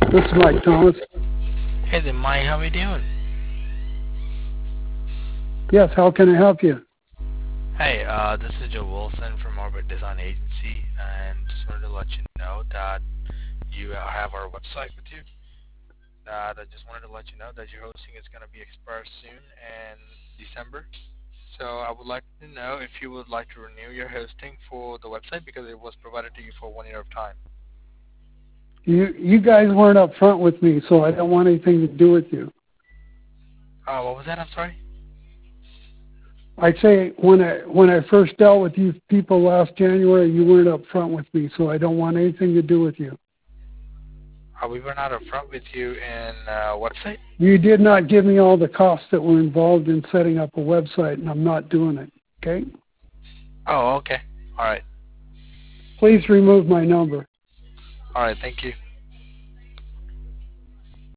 This is Mike Thomas. Hey there, Mike. How are you doing? Yes, how can I help you? Hey, this is Joe Wilson from Orbit Design Agency, and just wanted to let you know that you have our website with you. That I just wanted to let you know that your hosting is going to be expired soon in December. So I would like to know if you would like to renew your hosting for the website because it was provided to you for 1 year of time. You guys weren't up front with me, so I don't want anything to do with you. What was that? I'm sorry. I say when I first dealt with you people last January, you weren't up front with me, so I don't want anything to do with you. We were not upfront with you in website? You did not give me all the costs that were involved in setting up a website, and I'm not doing it, okay? Oh, okay. All right. Please remove my number. All right, thank you.